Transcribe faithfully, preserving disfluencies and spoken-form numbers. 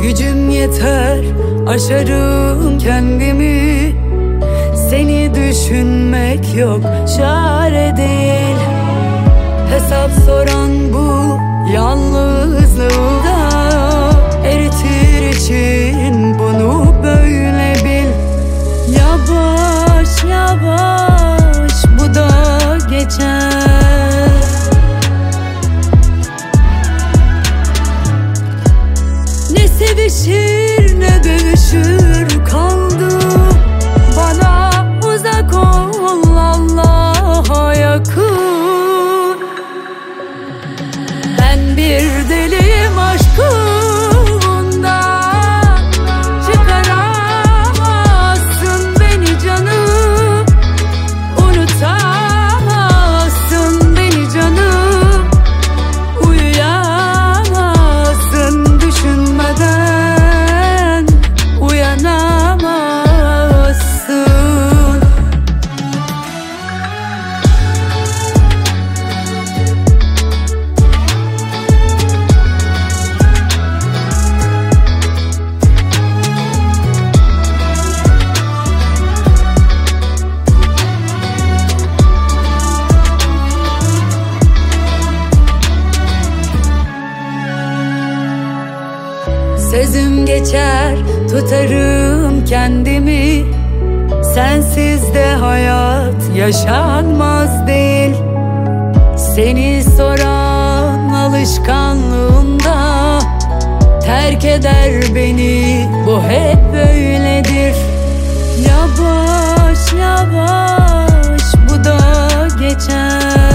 Gücüm yeter, aşarım kendimi. Seni düşünmek yok, çare değil. Hesap soran bu yalnızlığında eritir için bunu böyle bil. Yavaş yavaş bu da geçer. Ne sevişir ne dövüşür kaldı. Bana uzak ol, Allah'a yakın. Ben bir deliyim aşkından. Çıkaramazsın beni canım. Unutamazsın beni canım. Uyuyamazsın düşünmeden. Uyanamazsın. Sözüm geçer, tutarım kendimi. Sensiz de hayat yaşanmaz değil. Seni soran alışkanlığımda terk eder beni, bu hep böyledir. Yavaş yavaş bu da geçer.